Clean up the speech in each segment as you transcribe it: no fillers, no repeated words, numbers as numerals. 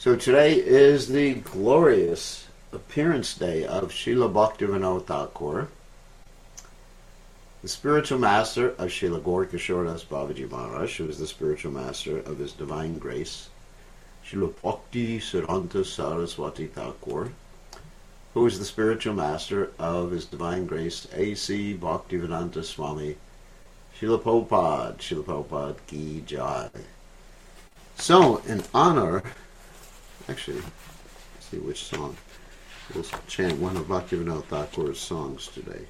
So today is the glorious appearance day of Srila Bhaktivinoda Thakur, the spiritual master of Srila Gaurkishore Das Babaji Maharaj, who is the spiritual master of His Divine Grace, Srila Bhakti Siddhanta Saraswati Thakur, who is the spiritual master of His Divine Grace, A.C. Bhaktivedanta Swami, Srila Prabhupada Ki Jai. So, in honor, actually, let's see which song. We'll chant one of Bhaktivinoda Thakur's songs today.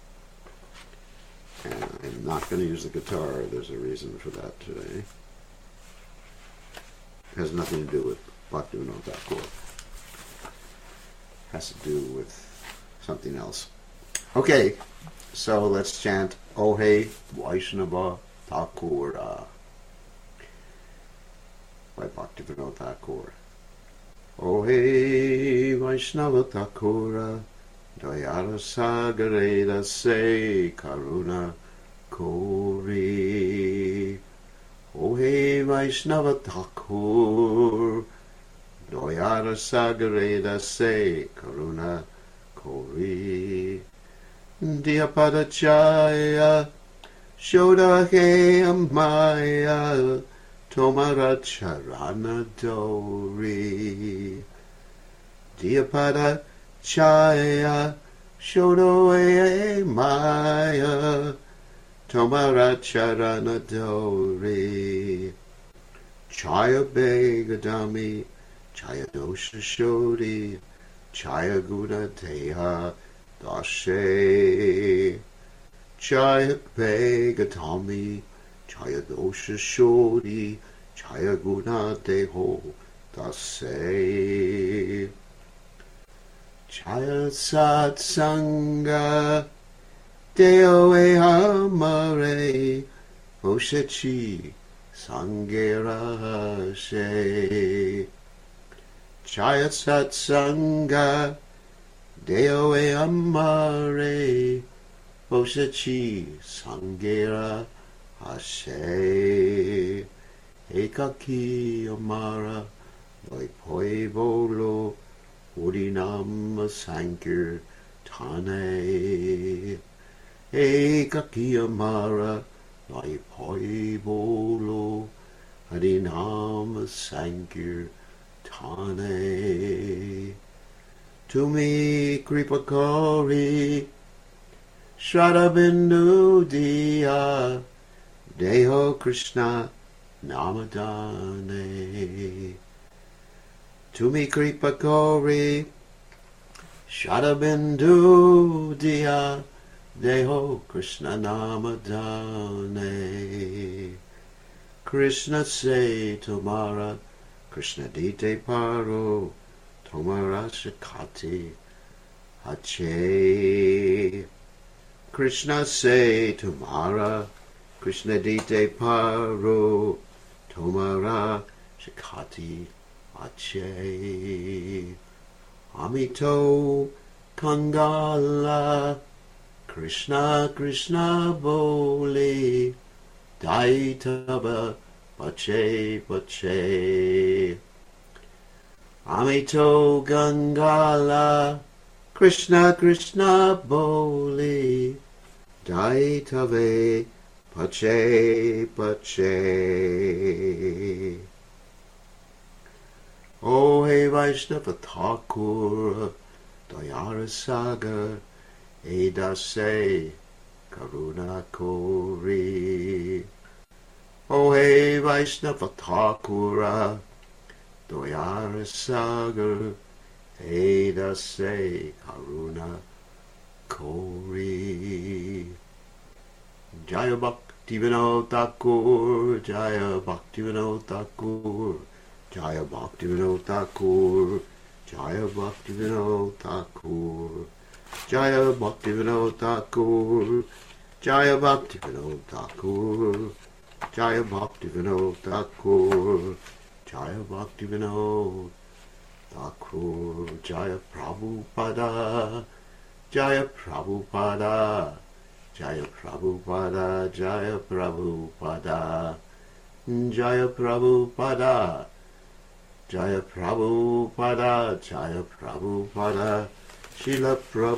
And I'm not going to use the guitar. There's a reason for that today. It has nothing to do with Bhaktivinoda Thakur. It has to do with something else. Okay, so let's chant Ohe Vaishnava Thakura by Bhaktivinoda Thakur. Ohe Vaishnava Thakura Dayara Sagareda Se Karuna Kori. Ohe Vaishnava Thakur Dayara Sagareda Se Karuna Kori. Diyapada Chaya Shoda He Amaya Tomara Charana Dori. Diyapada Chaya Shodo Maya Tomara Charana Dori. Chaya Begadami Chaya Dosha Shodi Chaya Guna Deha Dashe. Chaya Begadami Chaya Dosha Shodi Chaya Guna Deho Dase. Chaya Satsanga Deo Amare Oshechi Sangera She. Chaya Satsanga Deo Amare Oshechi Sangera Ashe. Ekaki Amara Loipoi Bolo Urinam Sankir Tane. Ekaki Amara Loipoi Bolo Urinam Sankir Tane. Tumi Kripakari Shraddha Bindu Diya Deho Krishna Namadane. Tumi Kripa Kori Shraddha Bindu Diya Deho Krishna Namadane. Krishna say Tomara Krishna Dite Paro Tomara Shakati Hache. Krishna say Tomara Krishna Dite Paro Tomara Shakati Ache. Amito Kangala Krishna Krishna Boli Daitaba Pache Pache. Amito Gangala Krishna Krishna Boli Daitave Pache Pache. Ohe Vaishnava Thakur Dayara Sagar Edase Karuna Kori. Ohe Vaishnava Thakura Dayara Sagar Edase Karuna Kori. Jaya Bhaktivinoda Thakur Jaya Bhaktivinoda Thakur Jaya Bhaktivinoda Thakur Jaya Bhaktivinoda Thakur Jaya Bhaktivinoda Thakur Jaya Bhaktivinoda Thakur Jaya Bhaktivinoda Thakur Jaya Bhaktivinoda Thakur. Jaya Prabhupada Jaya Prabhupada Jaya Prabhupada Jaya Prabhupada Jaya Prabhupada Jaya Prabhupada, Jaya Prabhupada, Srila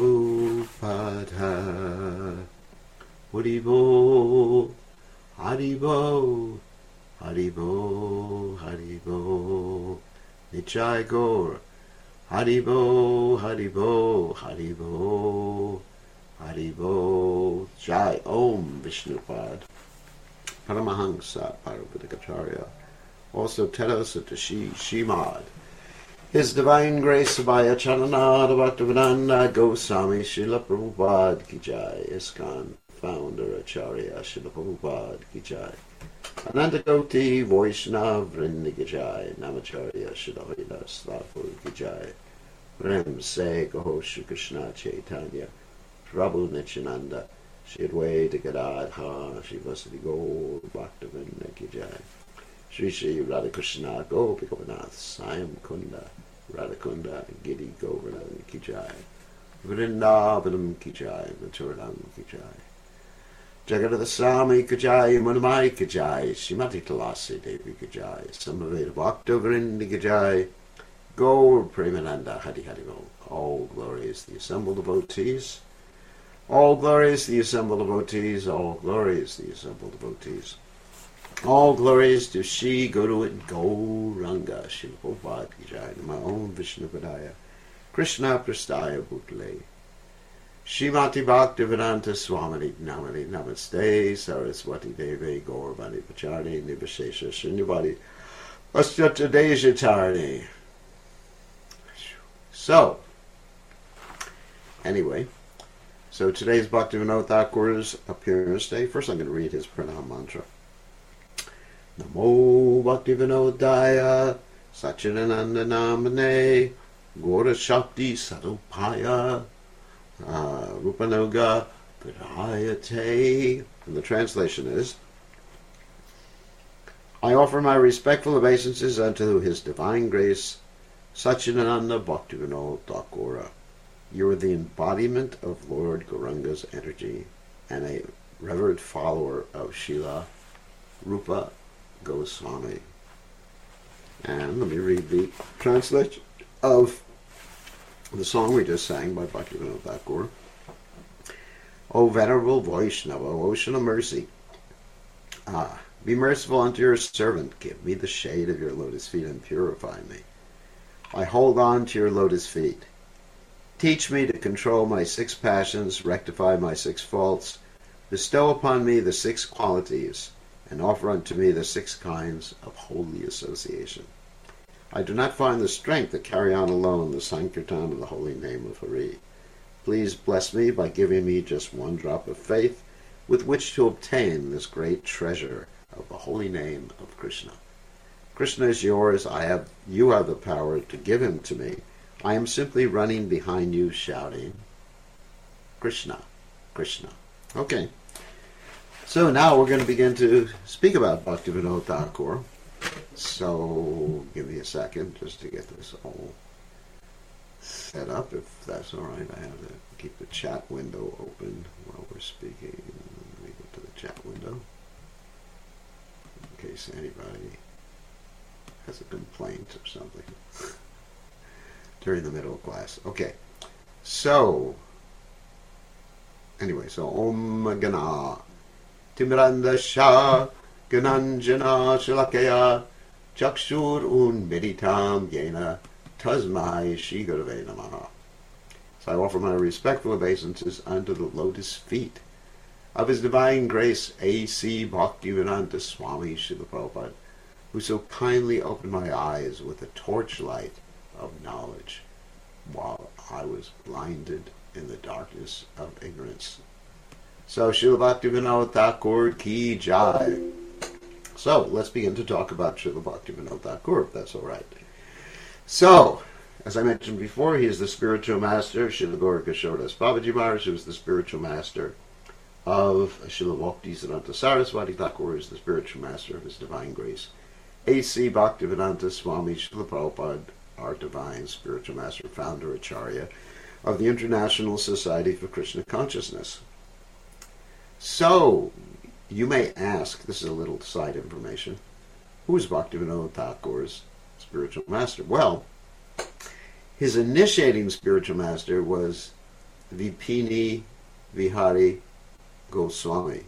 Prabhupada. Haribo, Haribo, Haribo, Haribo. Nichai Gaur. Haribo, Haribo, Haribo, Haribo. Jai Om Vishnupad. Paramahansa Paramahansa. Also Tedasatashi Shimad. His Divine Grace Abhaya Chananada Bhaktivedanta Goswami Srila Prabhupada Ki Jai. ISKCON Founder Acharya Srila Prabhupada Ki Jai. Anandakoti Vaishnav Vrinda Ki Jai. Namacharya Srila Haridas Thakur Ki Jai. Prem Se Gaho Shri Krishna Chaitanya Prabhu Nityananda Shri Advaita Gadadha Shri Vasudhi Gaur Bhaktivedanta Ki Jai. Shri Shri Radhakrishna Gopi Gopinath Sayam Kunda Radhakunda Giri Govardhan Ki Jai. Vrindavanam Ki Jai. Maturanam Ki Jai. Jagadada Swami Ki Jai. Manamai Ki Jai. Srimati Tulasi Devi Ki Jai. Samaveda Bhakta Vrinda Ki Jai. Gaur Premananda Hari Hari Bol. All glory is the assembled devotees. All glory is the assembled devotees. All glory is the assembled devotees. All glories to Shri Guru and Gauranga, Shri Prabhupada Ki Jai, my own Vishnupadaya, Krishna Prastaya Bhutale, Shrimati Bhaktivedanta Swamini Namani Namaste, Saraswati Devi, Gauravani Pachari, Nivashesha Srinivadi, Astyata Deja Tarani. So, anyway, so today's Bhaktivinoda Thakur's appearance day. First I'm going to read his pranam mantra. Namo Bhaktivinodaya Satchidananda Namane Gaura Shakti Sadupaya Rupanoga Vidayate. And the translation is, I offer my respectful obeisances unto His Divine Grace Satchidananda Bhaktivinoda Thakura. You are the embodiment of Lord Gauranga's energy and a revered follower of Srila Rupa Goswami. And let me read the translation of the song we just sang by Bhaktivinoda Thakur. O Venerable Vaishnava, O Ocean of Mercy, be merciful unto your servant. Give me the shade of your lotus feet and purify me. I hold on to your lotus feet. Teach me to control my 6 passions, rectify my 6 faults, bestow upon me the 6 qualities, and offer unto me the 6 kinds of holy association. I do not find the strength to carry on alone the Sankirtan of the holy name of Hari. Please bless me by giving me just 1 drop of faith with which to obtain this great treasure of the holy name of Krishna. Krishna is yours. You have the power to give him to me. I am simply running behind you shouting, Krishna, Krishna. Okay. So now we're going to begin to speak about Bhaktivinoda Thakur. So give me a second just to get this all set up, if that's all right. I have to keep the chat window open while we're speaking. Let me go to the chat window in case anybody has a complaint or something during the middle of class. Okay. So anyway, so Om Gana Timranda Shah Gananjana Shalakaya Chakshur Un Meditam Yena Tasmai Shri Gurave Namaha. So I offer my respectful obeisances unto the lotus feet of His Divine Grace A.C. Bhaktivedanta Swami Srila Prabhupada, who so kindly opened my eyes with a torchlight of knowledge while I was blinded in the darkness of ignorance. So Srila Bhaktivinoda Thakur Ki Jai. So let's begin to talk about Srila Bhaktivinoda Thakur, if that's all right. So, as I mentioned before, he is the spiritual master, Srila Gaurkishoras Babaji Maharaj, who is the spiritual master of Srila Bhaktisiddhanta Saraswati Thakur, is the spiritual master of His Divine Grace A.C. Bhaktivedanta Swami Srila Prabhupada, our divine spiritual master, founder, Acharya of the International Society for Krishna Consciousness. So, you may ask, this is a little side information, who is Bhaktivinoda Thakur's spiritual master? Well, his initiating spiritual master was Vipini Vihari Goswami.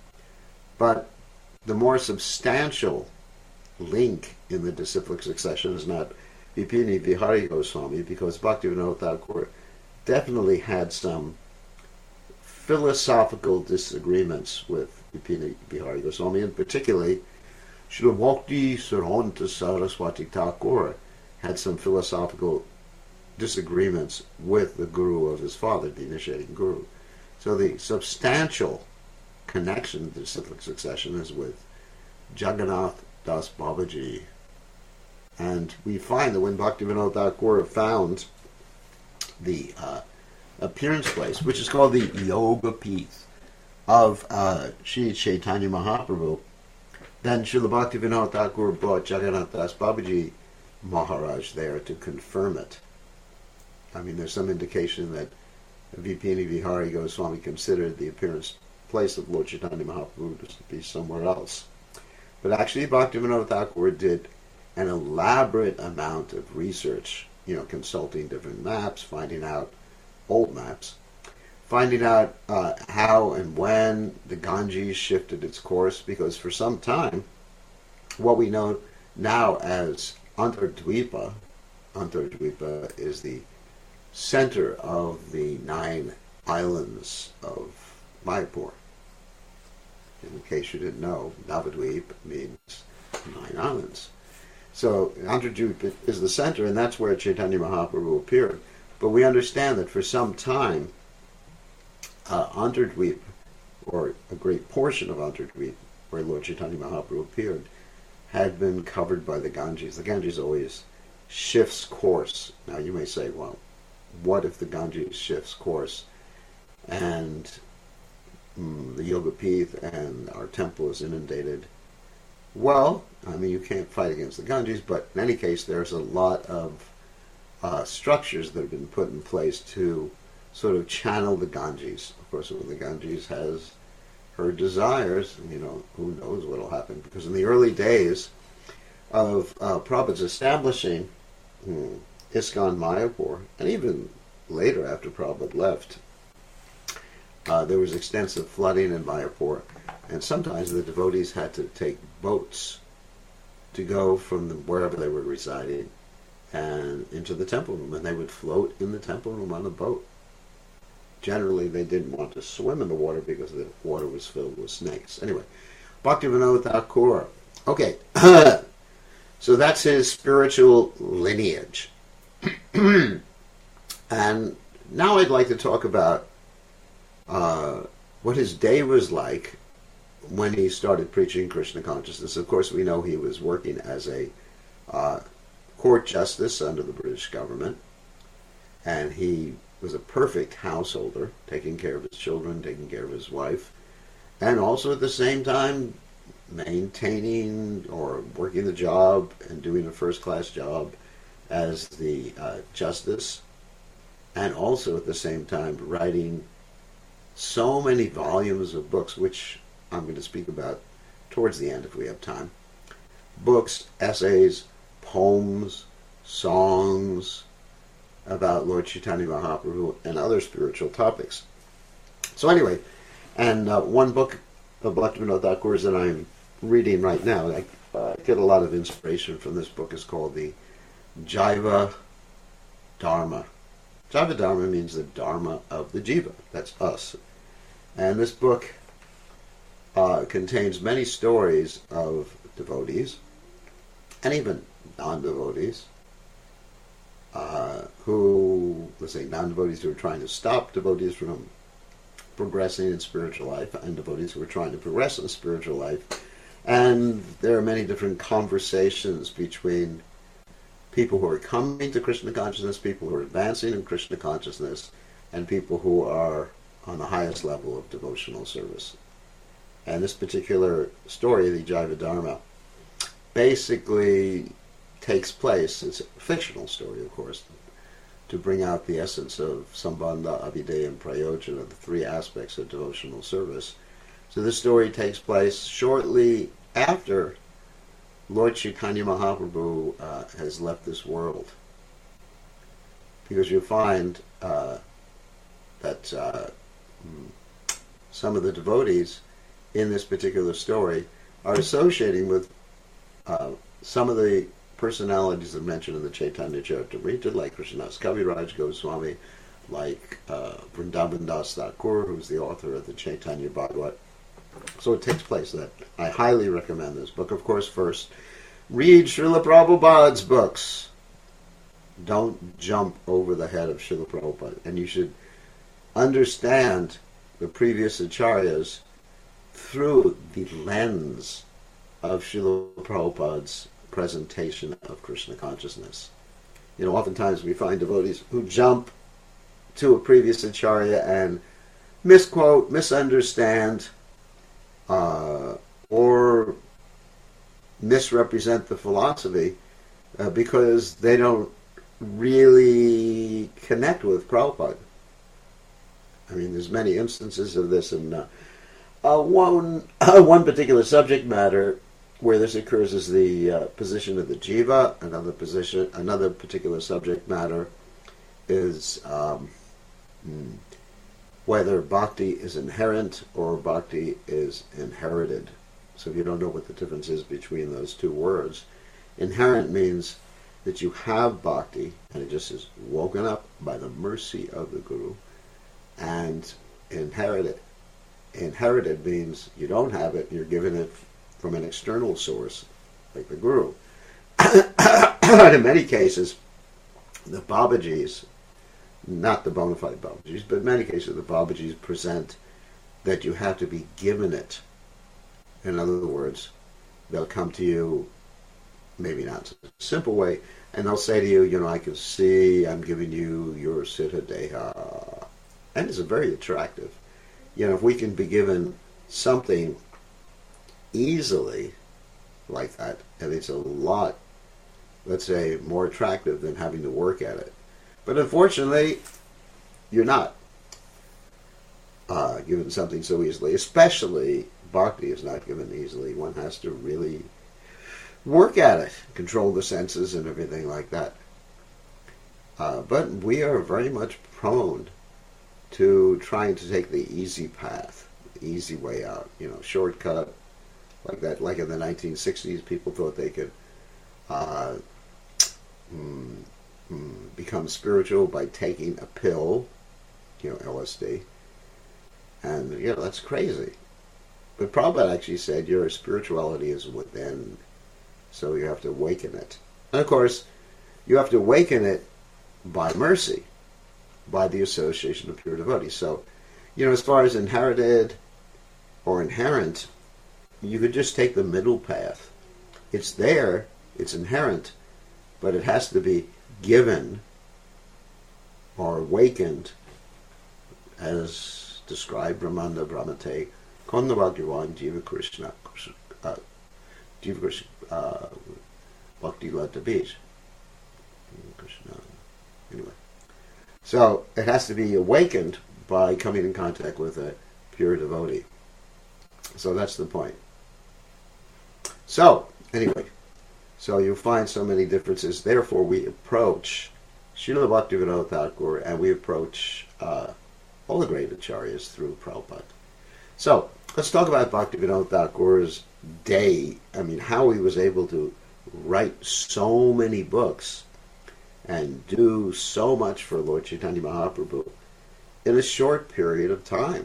But the more substantial link in the disciplic succession is not Vipini Vihari Goswami, because Bhaktivinoda Thakur definitely had some philosophical disagreements with Vipini Vihari Goswami, and particularly Srila Bhakti Siddhanta Saraswati Thakur had some philosophical disagreements with the guru of his father, the initiating guru. So the substantial connection to the disciplic succession is with Jagannath Das Babaji. And we find that when Bhaktivinoda Thakur found the appearance place, which is called the Yoga Pith of Sri Chaitanya Mahaprabhu, then Srila Bhaktivinoda Thakur brought Jagannath Das Babaji Maharaj there to confirm it. I mean, there's some indication that Vipini Vihari Goswami considered the appearance place of Lord Chaitanya Mahaprabhu to be somewhere else. But actually, Bhaktivinoda Thakur did an elaborate amount of research, consulting different maps, finding out old maps, finding out how and when the Ganges shifted its course, because for some time, what we know now as Antardvipa is the center of the 9 islands of Mayapur. In case you didn't know, Navadvip means 9 islands. So Antardvipa is the center, and that's where Chaitanya Mahaprabhu appeared. But we understand that for some time, Antardvip, or a great portion of Antardvip, where Lord Chaitanya Mahaprabhu appeared, had been covered by the Ganges. The Ganges always shifts course. Now you may say, well, what if the Ganges shifts course and the Yoga Pith and our temple is inundated? Well, I mean, you can't fight against the Ganges, but in any case, there's a lot of structures that have been put in place to sort of channel the Ganges. Of course, when the Ganges has her desires, who knows what will happen. Because in the early days of Prabhupada's establishing ISKCON Mayapur, and even later after Prabhupada left, there was extensive flooding in Mayapur, and sometimes the devotees had to take boats to go from wherever they were residing and into the temple room, and they would float in the temple room on a boat. Generally, they didn't want to swim in the water because the water was filled with snakes. Anyway, Bhaktivinoda Thakur. Okay, so that's his spiritual lineage. And now I'd like to talk about what his day was like when he started preaching Krishna consciousness. Of course, we know he was working as a court justice under the British government, and he was a perfect householder, taking care of his children, taking care of his wife, and also at the same time maintaining or working the job and doing a first-class job as the justice, and also at the same time writing so many volumes of books, which I'm going to speak about towards the end if we have time. Books, essays, poems, songs about Lord Chaitanya Mahaprabhu and other spiritual topics. So anyway, and one book of Bhaktivinoda Thakur's that I'm reading right now, I get a lot of inspiration from this book, is called the Jiva Dharma. Jiva Dharma means the Dharma of the Jiva. That's us. And this book contains many stories of devotees, and even non-devotees, non-devotees who are trying to stop devotees from progressing in spiritual life, and devotees who are trying to progress in spiritual life. And there are many different conversations between people who are coming to Krishna consciousness, people who are advancing in Krishna consciousness, and people who are on the highest level of devotional service. And this particular story, the Jiva Dharma, basically takes place, it's a fictional story, of course, to bring out the essence of Sambandha, Abhideya, and Prayojana, the 3 aspects of devotional service. So this story takes place shortly after Lord Chaitanya Mahaprabhu has left this world. Because you find that some of the devotees in this particular story are associating with some of the personalities that are mentioned in the Chaitanya Charitamrita, like Krishnadas Kaviraj Goswami, like Vrindavan Das Thakur, who's the author of the Chaitanya Bhagavat. So it takes place that I highly recommend this book. Of course, first, read Srila Prabhupada's books. Don't jump over the head of Srila Prabhupada. And you should understand the previous acharyas through the lens of Srila Prabhupada's presentation of Krishna consciousness. You know, oftentimes we find devotees who jump to a previous acharya and misquote, misunderstand, or misrepresent the philosophy because they don't really connect with Prabhupada. I mean, there's many instances of this, and one particular subject matter where this occurs is the position of the jiva. Another particular subject matter is whether bhakti is inherent or bhakti is inherited. So if you don't know what the difference is between those two words, inherent means that you have bhakti, and it just is woken up by the mercy of the Guru, and inherited means you don't have it, you're given it from an external source, like the Guru. In many cases, the Babajis, not the bona fide Babajis, but in many cases the Babajis present that you have to be given it. In other words, they'll come to you, maybe not in a simple way, and they'll say to you, you know, I can see I'm giving you your Siddha Deha. And it's very attractive. You know, if we can be given something easily like that, and it's a lot, let's say, more attractive than having to work at it. But unfortunately, you're not given something so easily. Especially, bhakti is not given easily. One has to really work at it, control the senses and everything like that. But we are very much prone to trying to take the easy path, the easy way out, you know, shortcut, like that. Like in the 1960s, people thought they could become spiritual by taking a pill, you know, LSD. And, you know, that's crazy. But Prabhupada actually said your spirituality is within, so you have to awaken it. And of course, you have to awaken it by mercy, by the association of pure devotees. So, you know, as far as inherited or inherent, you could just take the middle path. It's there, it's inherent, but it has to be given or awakened, as described Brahmanda Brahmate, Konda Bhagavan Jiva Krishna, Jiva Krishna, Bhakti Lata Beach. Krishna. Anyway. So it has to be awakened by coming in contact with a pure devotee. So that's the point. So, anyway, so you find so many differences. Therefore, we approach Srila Bhaktivinoda Thakur and we approach all the great acharyas through Prabhupada. So, let's talk about Bhaktivinoda Thakur's day. I mean, how he was able to write so many books and do so much for Lord Chaitanya Mahaprabhu in a short period of time.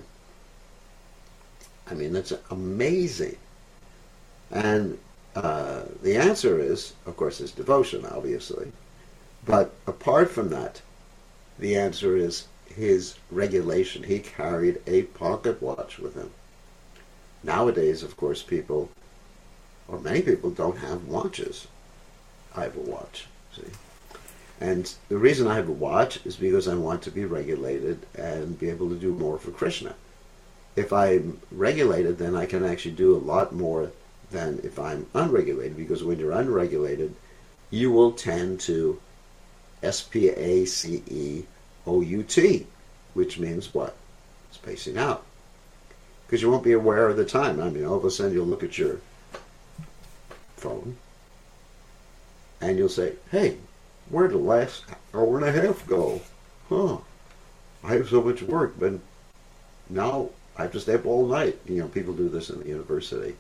I mean, that's amazing. And the answer is, of course, is devotion, obviously. But apart from that, the answer is his regulation. He carried a pocket watch with him. Nowadays, of course, people, or many people, don't have watches. I have a watch, see. And the reason I have a watch is because I want to be regulated and be able to do more for Krishna. If I'm regulated, then I can actually do a lot more than if I'm unregulated, because when you're unregulated, you will tend to SPACEOUT, which means what? Spacing out. Because you won't be aware of the time. I mean, all of a sudden you'll look at your phone and you'll say, hey, where'd the last hour and a half go? Huh, I have so much work, but now I have to stay up all night. People do this in the university.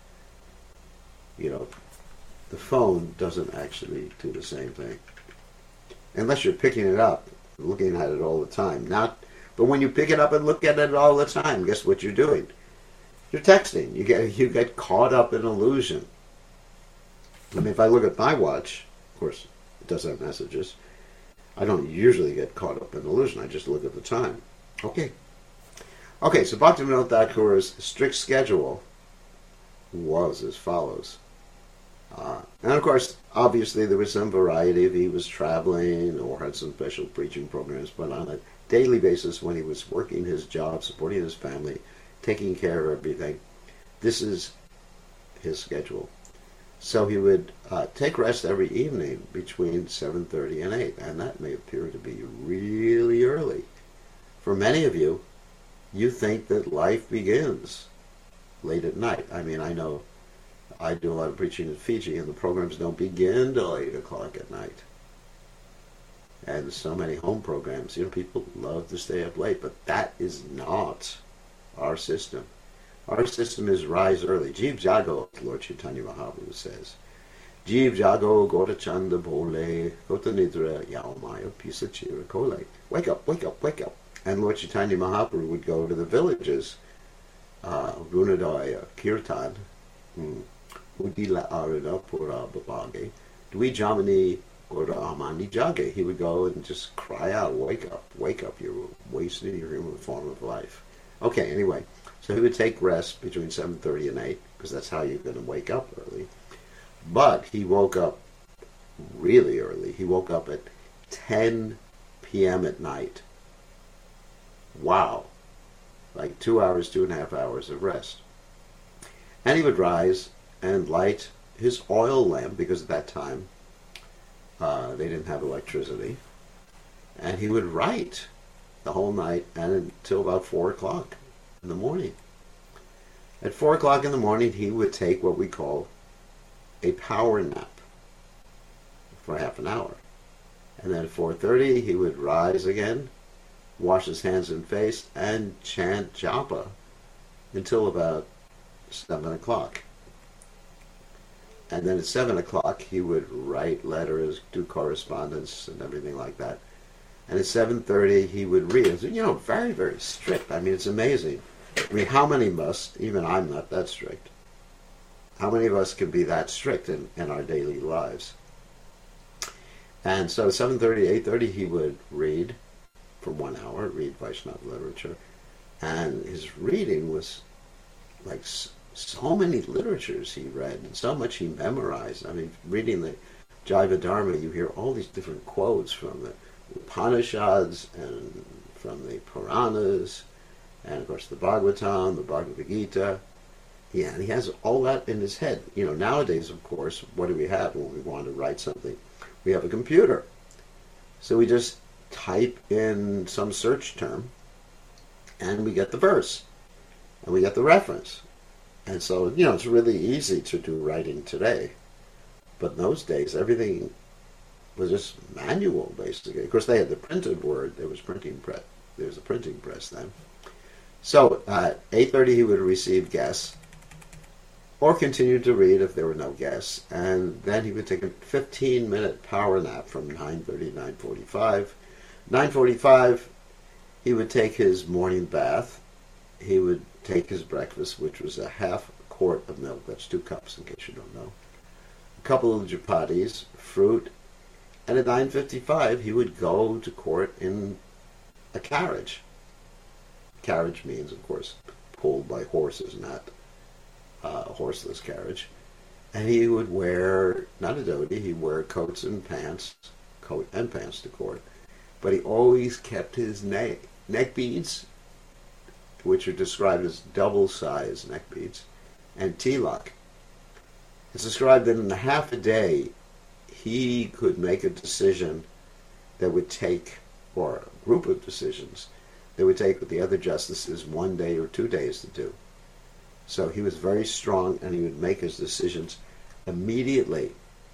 The phone doesn't actually do the same thing. Unless you're picking it up, looking at it all the time. But when you pick it up and look at it all the time, guess what you're doing? You're texting. You get caught up in illusion. I mean, if I look at my watch, of course, it does have messages. I don't usually get caught up in illusion. I just look at the time. Okay, so Bhaktivinoda Thakur's strict schedule was as follows. And of course, obviously, there was some variety if he was traveling or had some special preaching programs, but on a daily basis, when he was working his job, supporting his family, taking care of everything, this is his schedule. So he would take rest every evening between 7:30 and 8, and that may appear to be really early. For many of you, you think that life begins late at night. I mean, I know I do a lot of preaching in Fiji, and the programs don't begin till 8 o'clock at night. And so many home programs, people love to stay up late, but that is not our system. Our system is rise early. Jeev Jago, Lord Chaitanya Mahaprabhu says. Jeev Jago, Gota Chanda Bole, Gota Nidra, Yaomaya, Pisa Chira Kole. Wake up, wake up, wake up. And Lord Chaitanya Mahaprabhu would go to the villages, Runadaya, Kirtan, Udila Arada Pura Babage, Dwi Jamani Gora Amani Jage. He would go and just cry out, wake up, you're wasting your human form of life. Okay, anyway, so he would take rest between 7:30 and 8, because that's how you're going to wake up early. But he woke up really early. He woke up at 10 p.m. at night. Wow. Like 2.5 hours of rest. And he would rise and light his oil lamp, because at that time they didn't have electricity. And he would write the whole night and until about 4 o'clock in the morning. At 4 o'clock in the morning, he would take what we call a power nap for half an hour. And then at 4:30, he would rise again, wash his hands and face, and chant japa until about 7 o'clock. And then at 7 o'clock, he would write letters, do correspondence, and everything like that. And at 7:30, he would read. Very, very strict. I mean, it's amazing. I mean, how many of us, even I'm not that strict, how many of us can be that strict in our daily lives? And so 7:30, 8:30, he would read for 1 hour, read Vaishnava literature. And his reading was like so many literatures he read, and so much he memorized. I mean, reading the Jaiva Dharma, you hear all these different quotes from the Upanishads and from the Puranas, and of course the Bhagavatam, the Bhagavad Gita. Yeah, and he has all that in his head. Nowadays, of course, what do we have when we want to write something? We have a computer. So we just type in some search term, and we get the verse, and we get the reference. And so, it's really easy to do writing today. But in those days, everything was just manual, basically. Of course, they had the printed word. There was printing press. There was a printing press then. So at 8:30, he would receive guests, or continue to read if there were no guests. And then he would take a 15-minute power nap from 9:30 to 9:45. 9:45, he would take his morning bath. He would take his breakfast, which was a half quart of milk. That's 2 cups, in case you don't know. A couple of chapatis, fruit. And at 9:55, he would go to court in a carriage. Carriage means, of course, pulled by horses, not a horseless carriage. And he would wear, not a dhoti, he'd wear coat and pants to court. But he always kept his neck beads, which are described as double-sized neck beads, and tilak. It's described that in a half a day, he could make a decision that would take, or a group of decisions, that would take with the other justices 1 day or 2 days to do. So he was very strong, and he would make his decisions immediately.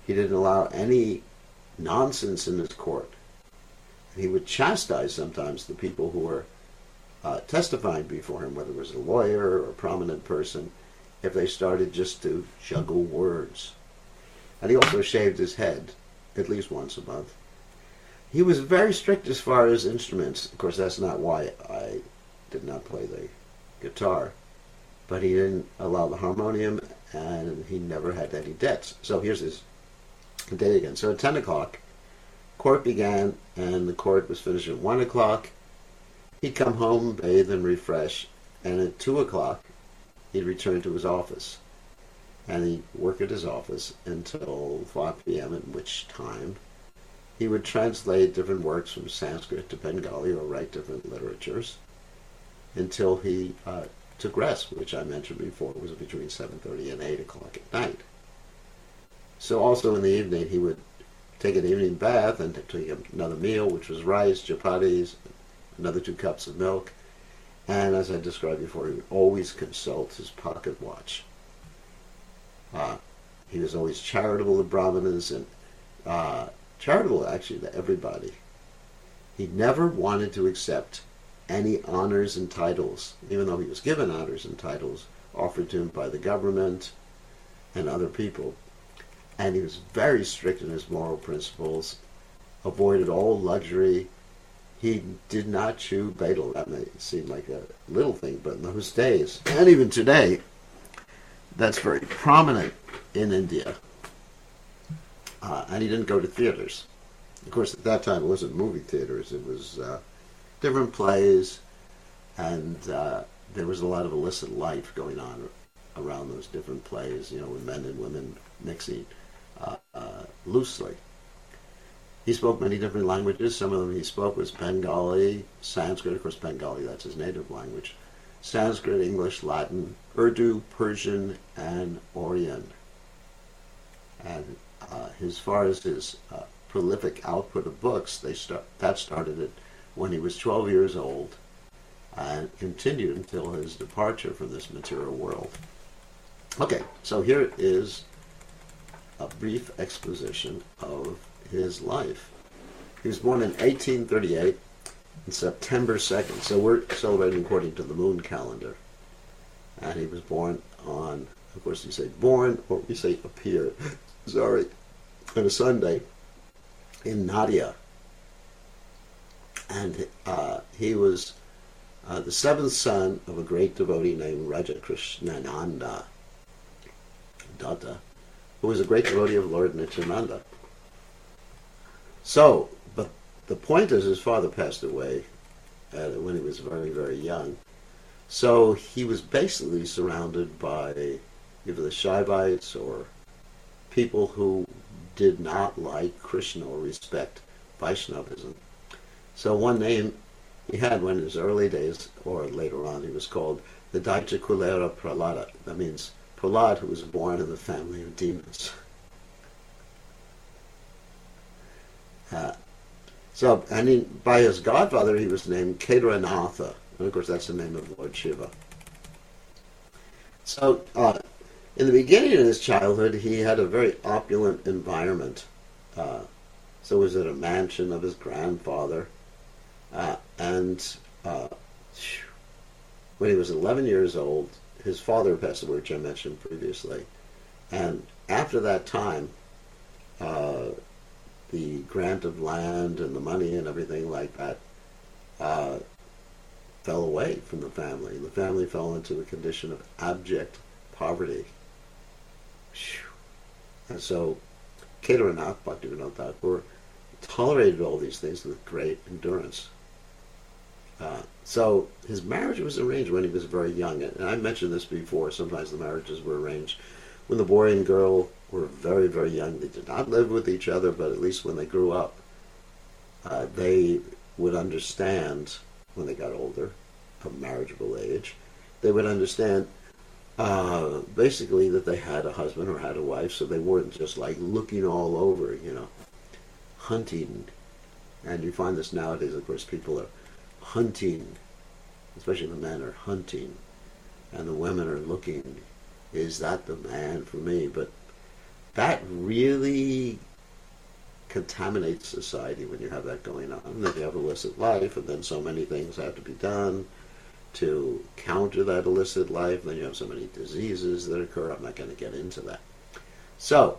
He didn't allow any nonsense in his court. He would chastise sometimes the people who were testifying before him, whether it was a lawyer or a prominent person, if they started just to juggle words. And he also shaved his head at least once a month. He was very strict as far as instruments. Of course, that's not why I did not play the guitar. But he didn't allow the harmonium, and he never had any debts. So here's his day again. So at 10 o'clock, court began, and the court was finished at 1 o'clock. He'd come home, bathe, and refresh, and at 2 o'clock, he'd return to his office. And he'd work at his office until 5 p.m., at which time he would translate different works from Sanskrit to Bengali or write different literatures until he took rest, which I mentioned before was between 7:30 and 8 o'clock at night. So also in the evening, he would take an evening bath and take another meal, which was rice, chapatis, another 2 cups of milk. And as I described before, he would always consult his pocket watch. He was always charitable to Brahmanas and charitable actually to everybody. He never wanted to accept any honors and titles, even though he was given honors and titles offered to him by the government and other people. And he was very strict in his moral principles, avoided all luxury. He did not chew betel. That may seem like a little thing, but in those days, and even today, that's very prominent in India. And he didn't go to theaters. Of course, at that time, it wasn't movie theaters. It was different plays, and there was a lot of illicit life going on around those different plays, with men and women mixing loosely. He spoke many different languages. Some of them he spoke was Bengali, Sanskrit, of course Bengali, that's his native language, Sanskrit, English, Latin, Urdu, Persian, and Oriyan. And as far as his prolific output of books, that started when he was 12 years old and continued until his departure from this material world. Okay, so here is a brief exposition of his life. He was born in 1838 on September 2nd, so we're celebrating according to the moon calendar. And he was born on, of course you say born, or we say appear, sorry, on a Sunday in Nadia. And he was the 7th son of a great devotee named Raja Krishnananda Datta, who was a great devotee of Lord Nityananda. So, but the point is his father passed away when he was very, very young. So he was basically surrounded by either the Shaivites or people who did not like Krishna or respect Vaishnavism. So one name he had when in his early days, or later on, he was called the Daitya Kulera Prahlada. That means Prahlad, who was born in the family of demons. By his godfather, he was named Kedaranatha. And of course, that's the name of Lord Shiva. So, in the beginning of his childhood, he had a very opulent environment. So he was at a mansion of his grandfather. And when he was 11 years old, his father passed away, which I mentioned previously. And after that time, the grant of land and the money and everything like that fell away from the family. The family fell into a condition of abject poverty. And so Kedarnath Bhaktivinoda Thakur tolerated all these things with great endurance. So his marriage was arranged when he was very young. And I mentioned this before, sometimes the marriages were arranged when the boy and girl were very, very young. They did not live with each other, but at least when they grew up, they would understand, when they got older, of marriageable age, they would understand basically that they had a husband or had a wife, so they weren't just like looking all over, hunting. And you find this nowadays, of course, people are hunting, especially the men are hunting, and the women are looking, is that the man for me? But that really contaminates society when you have that going on. And then you have illicit life, and then so many things have to be done to counter that illicit life. Then you have so many diseases that occur. I'm not going to get into that. So,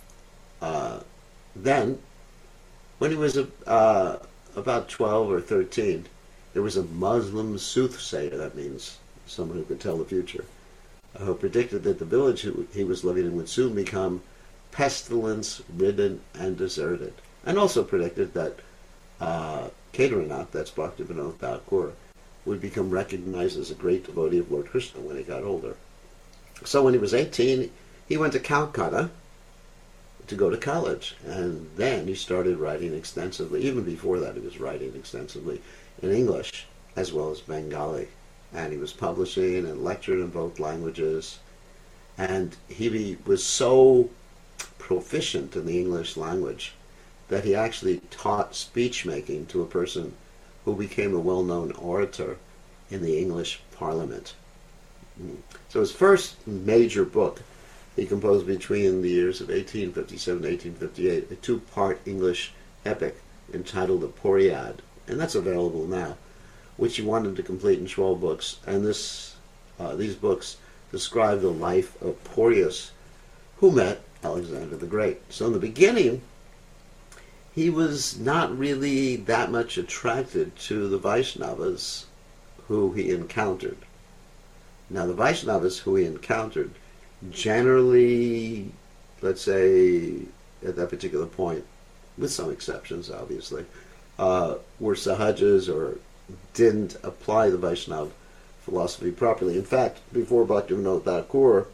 then, when he was about 12 or 13, there was a Muslim soothsayer, that means someone who could tell the future, who predicted that the village he was living in would soon become pestilence-ridden and deserted, and also predicted that Kedarnath, that's Bhaktivinoda Thakur, would become recognized as a great devotee of Lord Krishna when he got older. So when he was 18, he went to Calcutta to go to college, and then he started writing extensively. Even before that, he was writing extensively in English as well as Bengali, and he was publishing and lectured in both languages, and he was so proficient in the English language that he actually taught speech making to a person who became a well-known orator in the English Parliament. So his first major book he composed between the years of 1857 and 1858, a two-part English epic entitled The Poriad, and that's available now, which he wanted to complete in 12 books. And these books describe the life of Porteous, who met Alexander the Great. So in the beginning, he was not really that much attracted to the Vaishnavas who he encountered. Now, the Vaishnavas who he encountered generally, let's say, at that particular point, with some exceptions, obviously, were Sahajas or didn't apply the Vaishnava philosophy properly. In fact, before Bhaktivinoda Thakur,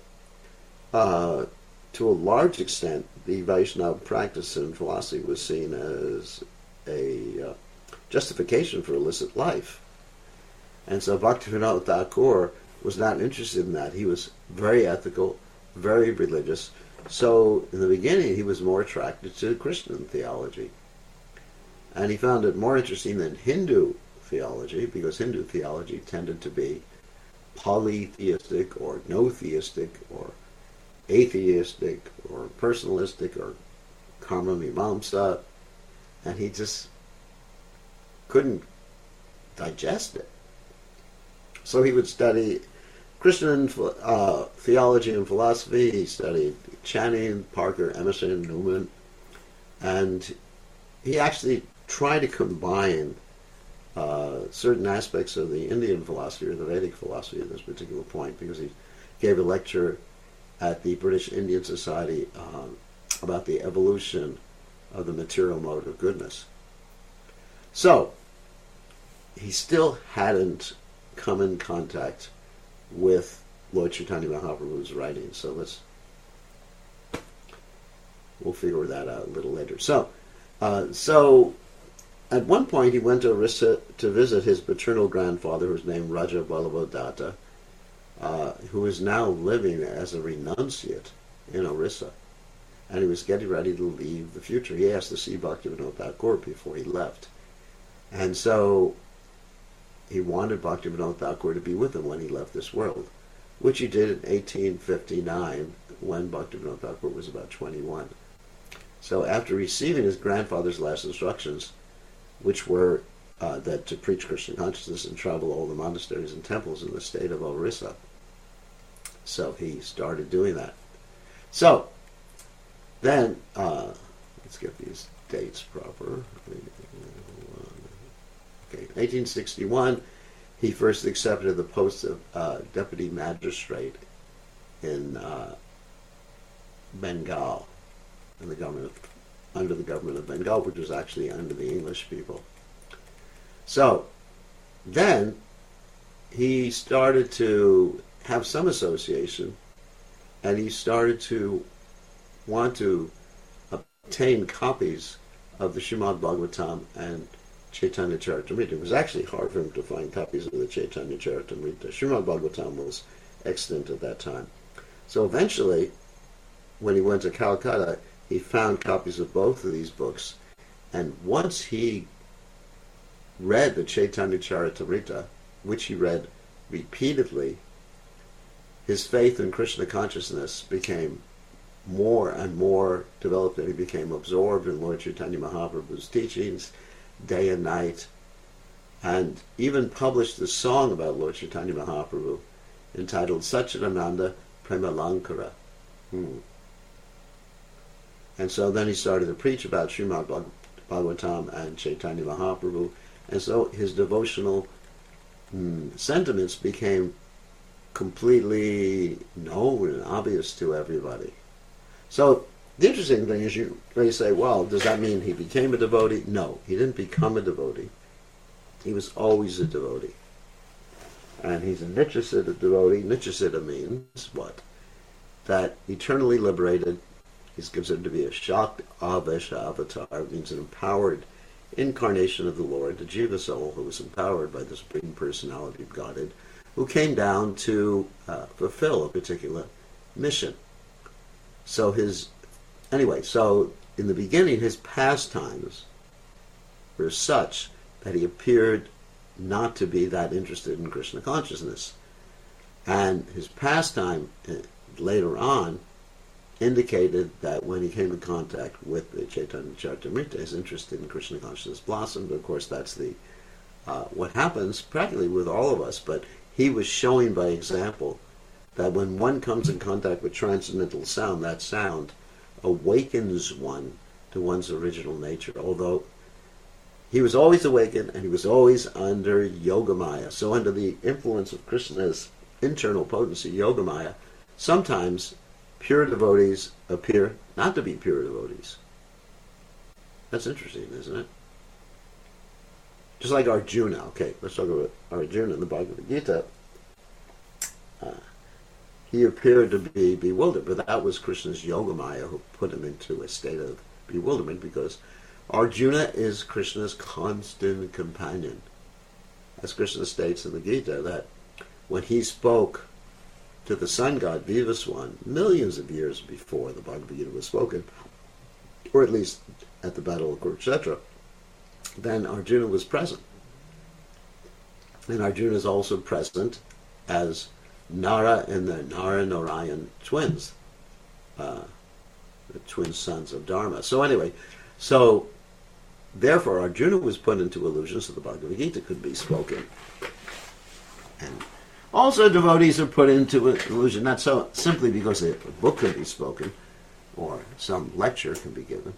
to a large extent, the Vaishnava practice and philosophy was seen as a justification for illicit life. And so Bhaktivinoda Thakur was not interested in that. He was very ethical, very religious. So in the beginning, he was more attracted to Christian theology. And he found it more interesting than Hindu theology, because Hindu theology tended to be polytheistic or no-theistic or atheistic or personalistic or karma mimamsa, and he just couldn't digest it. So he would study Christian theology and philosophy. He studied Channing, Parker, Emerson, Newman, and he actually tried to combine certain aspects of the Indian philosophy or the Vedic philosophy at this particular point, because he gave a lecture at the British Indian Society about the evolution of the material mode of goodness. So, he still hadn't come in contact with Lord Chaitanya Mahaprabhu's writings. So we'll figure that out a little later. So at one point he went to Orissa to visit his paternal grandfather, who was named Raja Balabhadatta, who is now living as a renunciate in Orissa. And he was getting ready to leave the future. He asked to see Bhaktivinoda Thakur before he left. And so he wanted Bhaktivinoda Thakur to be with him when he left this world, which he did in 1859 when Bhaktivinoda Thakur was about 21. So after receiving his grandfather's last instructions, which were that to preach Krishna consciousness and travel all the monasteries and temples in the state of Orissa. So he started doing that. So then, let's get these dates proper. Okay, 1861, he first accepted the post of deputy magistrate in Bengal, in the government, under the government of Bengal, which was actually under the English people. So then he started to have some association, and he started to want to obtain copies of the Srimad Bhagavatam and Chaitanya Charitamrita. It was actually hard for him to find copies of the Chaitanya Charitamrita. Srimad Bhagavatam was extant at that time. So eventually, when he went to Calcutta, he found copies of both of these books, and once he read the Chaitanya Charitamrita, which he read repeatedly, his faith in Krishna consciousness became more and more developed, and he became absorbed in Lord Chaitanya Mahaprabhu's teachings day and night, and even published a song about Lord Chaitanya Mahaprabhu entitled Satchidananda Premalankara. And so then he started to preach about Srimad Bhagavatam and Chaitanya Mahaprabhu, and so his devotional sentiments became completely known and obvious to everybody. So the interesting thing is, you may say, well, does that mean he became a devotee? No, he didn't become a devotee. He was always a devotee. And he's a Nityasiddha devotee. Nityasiddha means what? That eternally liberated. He's considered to be a Shakti Avesha avatar. It means an empowered incarnation of the Lord, the Jiva soul, who was empowered by the Supreme Personality of Godhead, who came down to fulfill a particular mission. So so in the beginning, his pastimes were such that he appeared not to be that interested in Krishna consciousness. And his pastime later on indicated that when he came in contact with the Chaitanya Charitamrita, his interest in Krishna consciousness blossomed. Of course, that's the what happens practically with all of us, but he was showing by example that when one comes in contact with transcendental sound, that sound awakens one to one's original nature, although he was always awakened and he was always under Yogamaya. So under the influence of Krishna's internal potency, Yogamaya, sometimes pure devotees appear not to be pure devotees. That's interesting, isn't it? Just like Arjuna. Okay, let's talk about Arjuna in the Bhagavad Gita. He appeared to be bewildered, but that was Krishna's Yogamaya who put him into a state of bewilderment, because Arjuna is Krishna's constant companion. As Krishna states in the Gita, that when he spoke to the sun god Vivaswan millions of years before the Bhagavad Gita was spoken, or at least at the Battle of Kurukshetra, then Arjuna was present. And Arjuna is also present as Nara and the Nara-Narayan twins, the twin sons of Dharma. So anyway, therefore Arjuna was put into illusion so the Bhagavad Gita could be spoken. And also devotees are put into illusion, not so simply because a book can be spoken or some lecture can be given,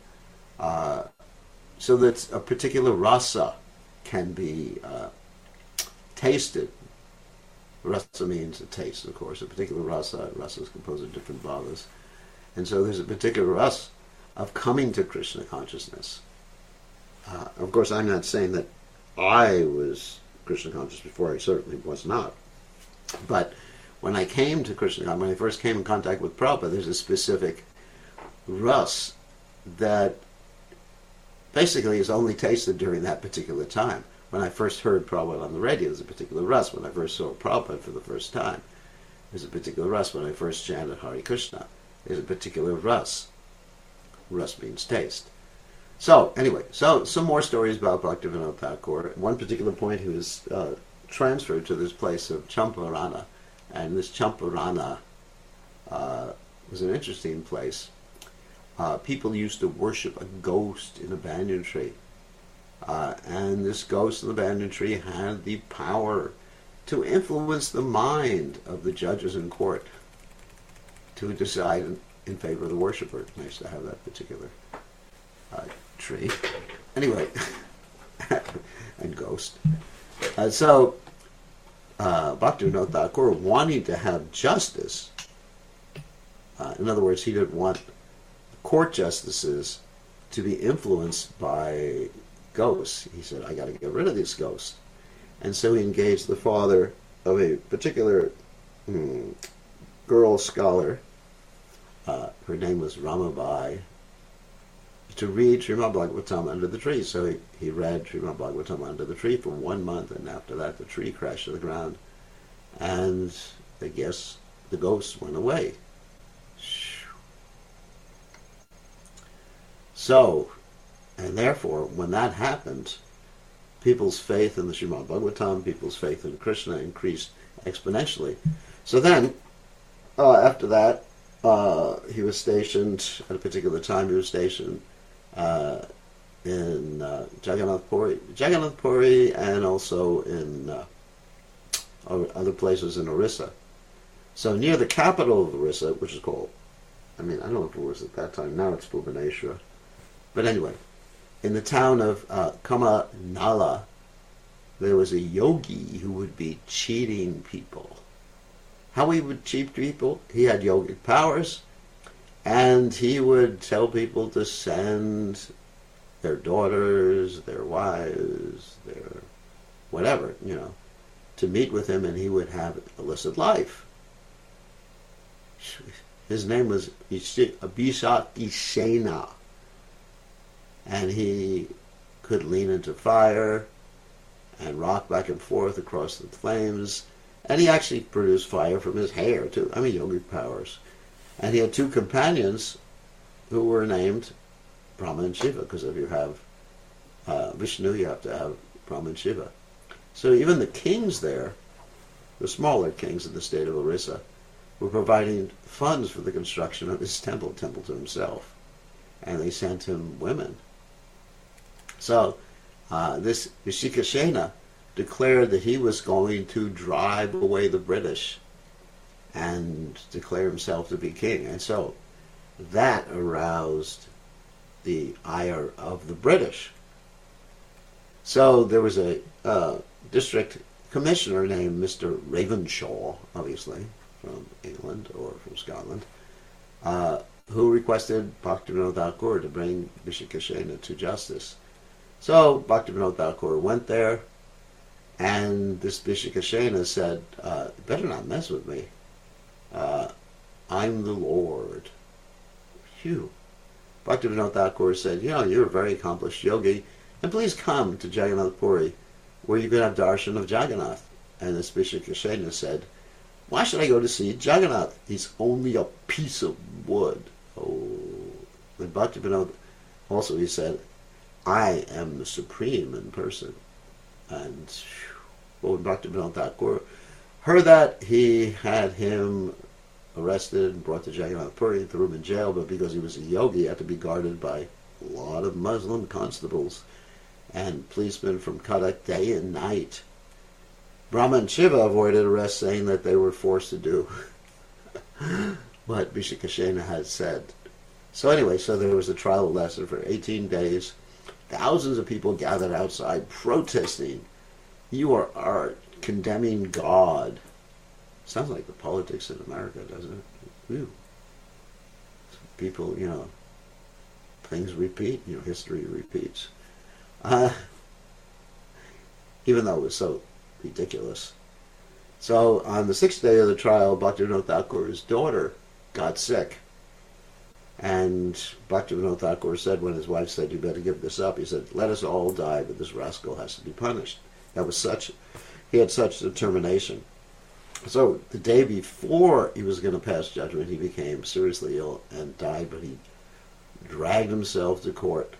so that a particular rasa can be tasted. Rasa means a taste, of course. A particular rasa is composed of different bhavas. And so there's a particular rasa of coming to Krishna consciousness. Of course, I'm not saying that I was Krishna conscious before. I certainly was not. But when I came to Krishna, when I first came in contact with Prabhupada, there's a specific rasa that basically is only tasted during that particular time. When I first heard Prabhupada on the radio, there's a particular rasa. When I first saw Prabhupada for the first time, there's a particular rasa. When I first chanted Hare Krishna, there's a particular rasa. Rasa means taste. So, anyway, some more stories about Bhaktivinoda Thakur. At one particular point, he was transferred to this place of Champarana, and this Champarana was an interesting place. People used to worship a ghost in a banyan tree. And this ghost in the banyan tree had the power to influence the mind of the judges in court to decide in favor of the worshiper. Nice to have that particular tree. Anyway, and ghost. Bhaktivinoda Thakur, wanting to have justice, in other words, he didn't want court justices to be influenced by ghosts. He said, I got to get rid of these ghosts. And so he engaged the father of a particular girl scholar, her name was Ramabai, to read Srimad Bhagavatam under the tree. So he read Srimad Bhagavatam under the tree for 1 month, and after that the tree crashed to the ground, and I guess the ghost went away. So, and therefore, when that happened, people's faith in the Srimad Bhagavatam, people's faith in Krishna increased exponentially. So then, after that, he was stationed at a particular time. He was stationed in Jagannath Puri, and also in other places in Orissa. So near the capital of Orissa, which is called, I don't know if it was at that time. Now it's Bhubaneswar. But anyway, in the town of Kamanala, there was a yogi who would be cheating people. How he would cheat people? He had yogic powers, and he would tell people to send their daughters, their wives, their whatever, to meet with him, and he would have illicit life. His name was Abhisakisena, and he could lean into fire and rock back and forth across the flames, and he actually produced fire from his hair too. Yogic powers. And he had two companions who were named Brahma and Shiva, because if you have Vishnu, you have to have Brahma and Shiva. So even the kings there, the smaller kings in the state of Orissa, were providing funds for the construction of his temple to himself. And they sent him women. So this Vishikasena declared that he was going to drive away the British and declare himself to be king. And so that aroused the ire of the British. So there was a district commissioner named Mr. Ravenshaw, obviously, from England or from Scotland, who requested Bhaktivinoda Thakur to bring Vishikasena to justice. So Bhaktivinoda Thakur went there, and this Vishikasena said, better not mess with me. I'm the Lord. Phew. Bhaktivinoda Thakur said, you're a very accomplished yogi, and please come to Jagannath Puri, where you can have darshan of Jagannath. And this Vishikasena said, why should I go to see Jagannath? He's only a piece of wood. Oh. And Bhaktivinoda, also he said, I am the supreme in person. And when Bhaktivinoda Thakur heard that, he had him arrested and brought to Jagannath Puri, threw him in jail, but because he was a yogi, he had to be guarded by a lot of Muslim constables and policemen from Cuttack day and night. Brahma and Shiva avoided arrest, saying that they were forced to do what Vishikasena had said. So anyway, there was a trial that lasted for 18 days. Thousands of people gathered outside protesting. You are condemning God. Sounds like the politics in America, doesn't it? Whew. People, things repeat, history repeats. Even though it was so ridiculous. So on the 6th day of the trial, Bhaktivinoda Thakur's daughter got sick. And Bhaktivinoda Thakur said, when his wife said, you better give this up, he said, let us all die, but this rascal has to be punished. He had such determination. So the day before he was going to pass judgment, he became seriously ill and died, but he dragged himself to court.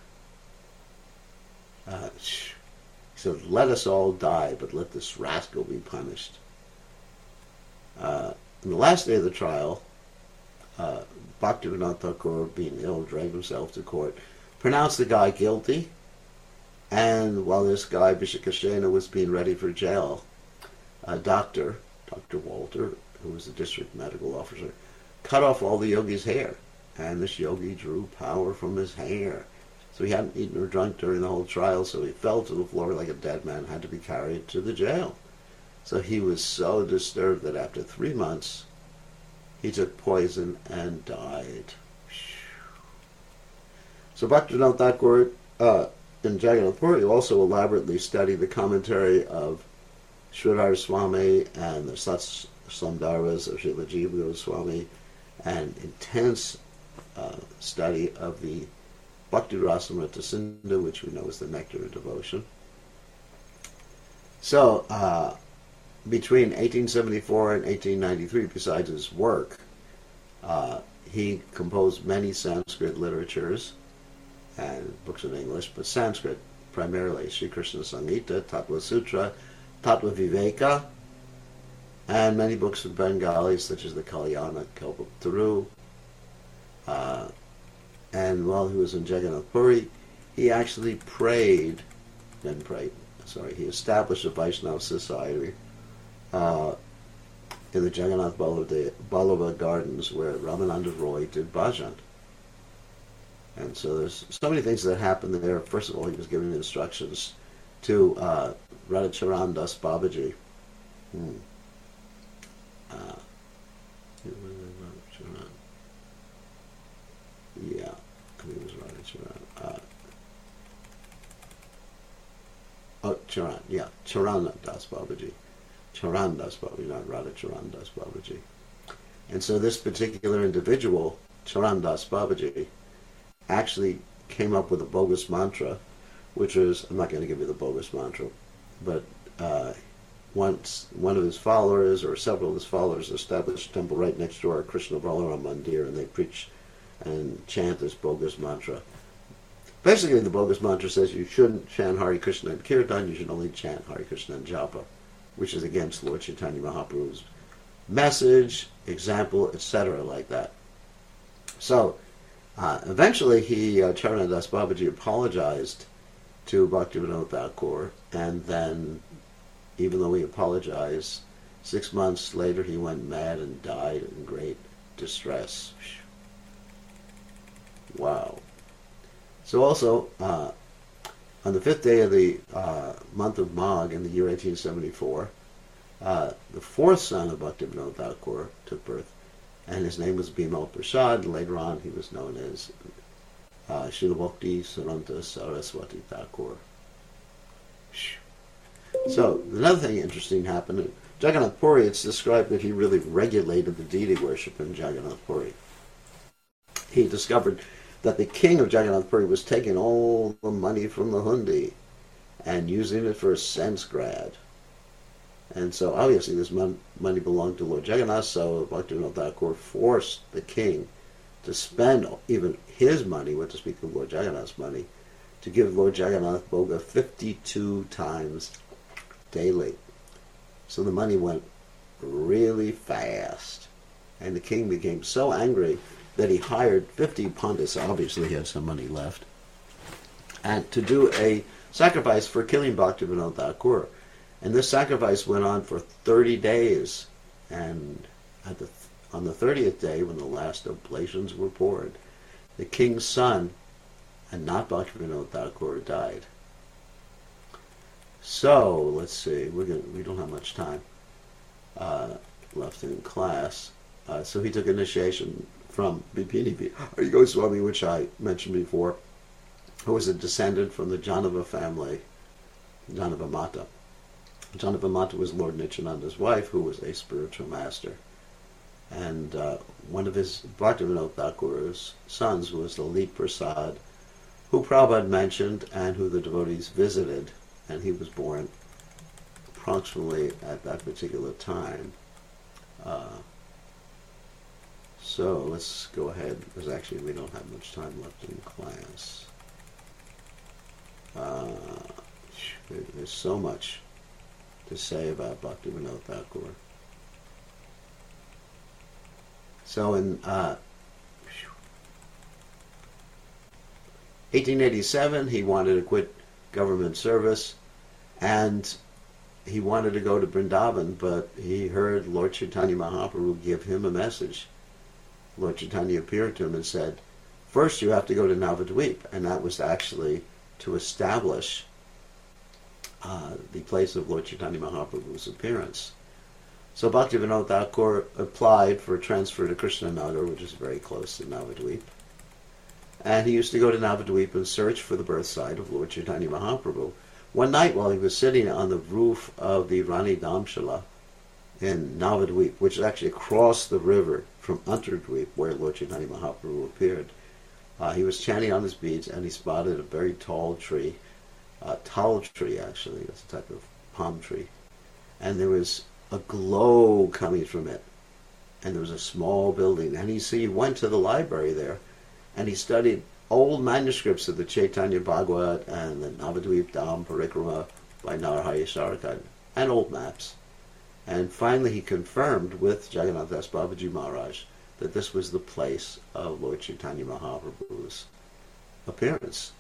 He said, let us all die, but let this rascal be punished. On the last day of the trial, Bhaktivinoda Thakur, being ill, dragged himself to court, pronounced the guy guilty, and while this guy, Vishikasena, was being ready for jail, Dr. Walter, who was the district medical officer, cut off all the yogi's hair, and this yogi drew power from his hair. So he hadn't eaten or drunk during the whole trial, so he fell to the floor like a dead man, had to be carried to the jail. So he was so disturbed that after 3 months, he took poison and died. So Bhaktivinoda Thakur in Jagannath Puri also elaborately studied the commentary of Sridhar Swami and the Sandarbhas of Srila Jiva Goswami, and intense study of the Bhakti Rasamrita Sindhu, which we know is the Nectar of Devotion. So, between 1874 and 1893, besides his work, he composed many Sanskrit literatures and books in English, but Sanskrit primarily, Sri Krishna Samhita, Tattva Sutra, Tattva Viveka, and many books in Bengali, such as the Kalyana Kalpataru, Uh, and while he was in Jagannath Puri, he actually he established a Vaishnava society uh, in the Jagannath Vallabha Gardens where Ramananda Roy did bhajan. And so there's so many things that happened there. First of all, he was giving instructions to Radhacharan Das Babaji. Yeah, I think it was Radhacharan. Charan Das Babaji. Charan Das Babaji, not Radhacharan Das Babaji. And so this particular individual, Charan Das Babaji, actually came up with a bogus mantra, which is, I'm not going to give you the bogus mantra, but once one of his followers, or several of his followers, established a temple right next to our Krishna Balaram Mandir, and they preach and chant this bogus mantra. Basically, the bogus mantra says you shouldn't chant Hare Krishna and Kirtan, you should only chant Hare Krishna and Japa, which is against Lord Chaitanya Mahaprabhu's message, example, etc., like that. So, eventually, Charan Das Babaji apologized to Bhaktivinoda Thakur, and then, even though he apologized, 6 months later he went mad and died in great distress. Wow. So also, on the 5th day of the month of Magh in the year 1874, the fourth son of Bhaktivinoda Thakur took birth, and his name was Bimal Prasad. Later on, he was known as Srila Bhakti Saranta Saraswati Thakur. So, another thing interesting happened. In Jagannath Puri, it's described that he really regulated the deity worship in Jagannath Puri. He discovered that the king of Jagannath Puri was taking all the money from the hundi and using it for a sense grab. And so obviously this money belonged to Lord Jagannath, so Bhaktivinoda Thakur forced the king to spend even his money, what to speak of Lord Jagannath's money, to give Lord Jagannath Bhoga 52 times daily. So the money went really fast. And the king became so angry that he hired 50 pundits, obviously he had some money left, and to do a sacrifice for killing Bhaktivinoda Thakur. And this sacrifice went on for 30 days. And on the 30th day, when the last oblations were poured, the king's son, and not Bhaktivinoda Thakur, died. So, let's see, we don't have much time left in class. So he took initiation from Bipini Hari Goswami, which I mentioned before, who was a descendant from the Janava family, Janava Mata. Janava Mata was Lord Nityananda's wife, who was a spiritual master. And one of his Bhaktivinoda Thakur's sons was Lalit Prasad, who Prabhupada mentioned and who the devotees visited, and he was born approximately at that particular time. So let's go ahead, because actually we don't have much time left in class. There's so much to say about Bhaktivinoda Thakur. So in 1887, he wanted to quit government service, and he wanted to go to Vrindavan, but he heard Lord Chaitanya Mahaprabhu give him a message. Lord Chaitanya appeared to him and said, first you have to go to Navadvip, and that was actually to establish the place of Lord Chaitanya Mahaprabhu's appearance. So Bhaktivinoda Thakur applied for a transfer to Krishnanagar, which is very close to Navadvip. And he used to go to Navadvip and search for the birth site of Lord Chaitanya Mahaprabhu. One night while he was sitting on the roof of the Rani Damshala in Navadvip, which is actually across the river from Antardvip, where Lord Chaitanya Mahaprabhu appeared, he was chanting on his beads, and he spotted a very tall tree, tal tree actually, that's a type of palm tree, and there was a glow coming from it, and there was a small building, and he went to the library there, and he studied old manuscripts of the Chaitanya Bhagavat and the Navadvip Dham Parikrama by Narahari Sarakan, and old maps. And finally he confirmed with Jagannath Das Babaji Maharaj that this was the place of Lord Chaitanya Mahaprabhu's appearance.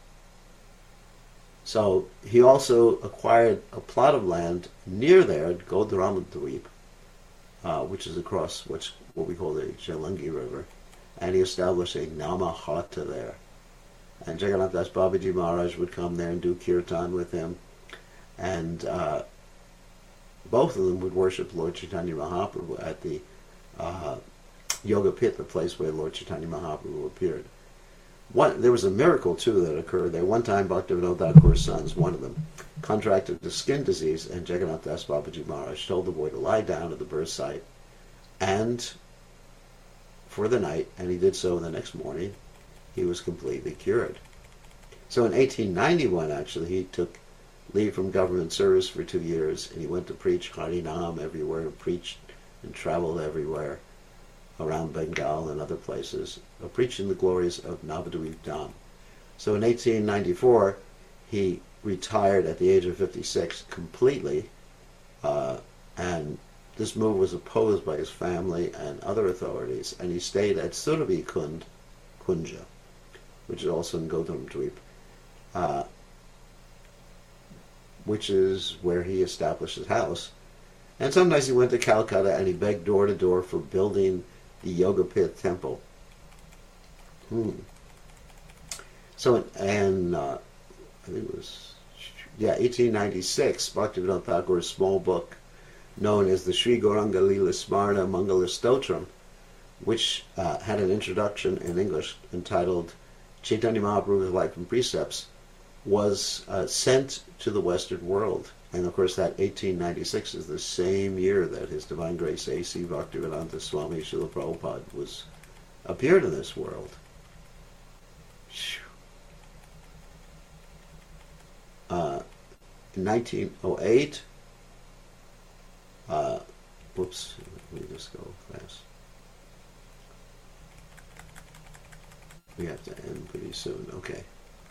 So he also acquired a plot of land near there, Godramadweep, which is across what we call the Jalangi River, and he established a Namahata there. And Jagannath Das Babaji Maharaj would come there and do kirtan with him, and both of them would worship Lord Chaitanya Mahaprabhu at the Yoga Pit, the place where Lord Chaitanya Mahaprabhu appeared. There was a miracle, too, that occurred there. One time, Bhaktivinoda Thakur's sons, one of them, contracted a skin disease, and Jagannath Das Babaji Maharaj told the boy to lie down at the birth site and for the night, and he did so the next morning. He was completely cured. So in 1891, actually, he took leave from government service for 2 years, and he went to preach Harinam everywhere, and preached and traveled everywhere around Bengal and other places, preaching the glories of Navadvip Dham. So in 1894, he retired at the age of 56 completely, and this move was opposed by his family and other authorities, and he stayed at Surabhi Kunja, which is also in Godramadweep, which is where he established his house. And sometimes he went to Calcutta and he begged door to door for building the Yoga Pit temple. So, and I think it was, 1896, Bhaktivinoda Thakur's small book, known as the Sri Gauranga Lila Smarna Mangala Stotram, which had an introduction in English entitled Chaitanya Mahaprabhu's Life and Precepts, was sent to the Western world. And of course that 1896 is the same year that His Divine Grace A.C. Bhaktivedanta Swami Srila Prabhupada appeared in this world. In 1908, whoops, let me just go fast. We have to end pretty soon, okay.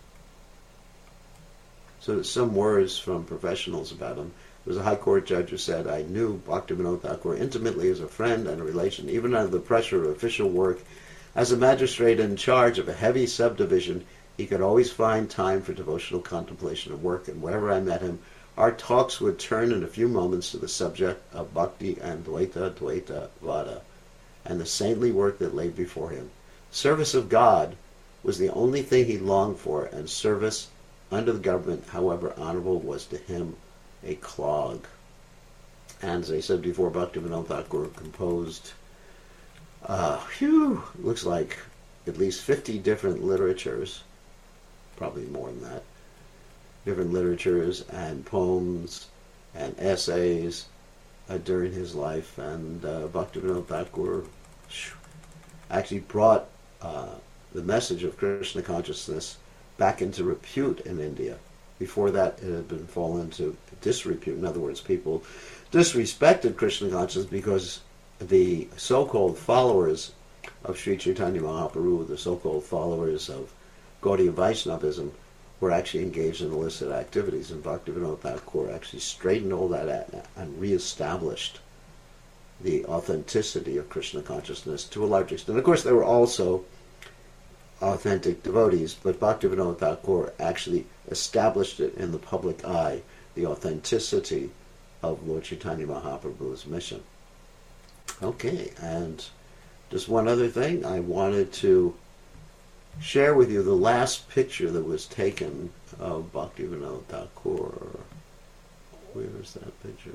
So some words from professionals about him. There was a high court judge who said, I knew Bhaktivinoda Thakur intimately as a friend and a relation, even under the pressure of official work. As a magistrate in charge of a heavy subdivision, he could always find time for devotional contemplation and work, and wherever I met him, our talks would turn in a few moments to the subject of bhakti and Dvaita Vada, and the saintly work that lay before him. Service of God was the only thing he longed for, and service under the government, however honorable, was to him a clog. And as I said before, Bhaktivinoda Thakur composed, looks like at least 50 different literatures, probably more than that, different literatures and poems and essays during his life. And Bhaktivinoda Thakur actually brought the message of Krishna consciousness back into repute in India. Before that, it had been fallen to disrepute. In other words, people disrespected Krishna consciousness because the so-called followers of Sri Chaitanya Mahaprabhu, the so-called followers of Gaudiya Vaishnavism, were actually engaged in illicit activities. And Bhaktivinoda Thakur actually straightened all that out and reestablished the authenticity of Krishna consciousness to a large extent. Of course, there were also authentic devotees, but Bhaktivinoda Thakur actually established it in the public eye, the authenticity of Lord Chaitanya Mahaprabhu's mission. Okay, and just one other thing, I wanted to share with you the last picture that was taken of Bhaktivinoda Thakur. Where is that picture?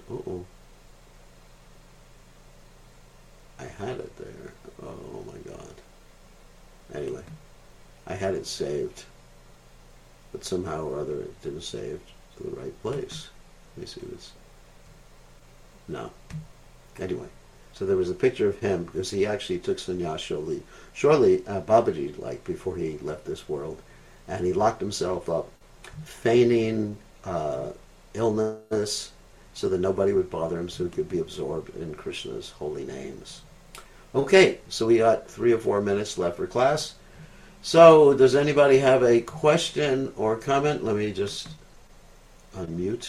I had it there. Oh my God. Anyway, I had it saved, but somehow or other it didn't save to the right place. Let me see this. No. Anyway, so there was a picture of him because he actually took sannyas shortly Babaji, like before he left this world, and he locked himself up, feigning illness so that nobody would bother him, so he could be absorbed in Krishna's holy names. Okay, so we got 3 or 4 minutes left for class. So, does anybody have a question or comment? Let me just unmute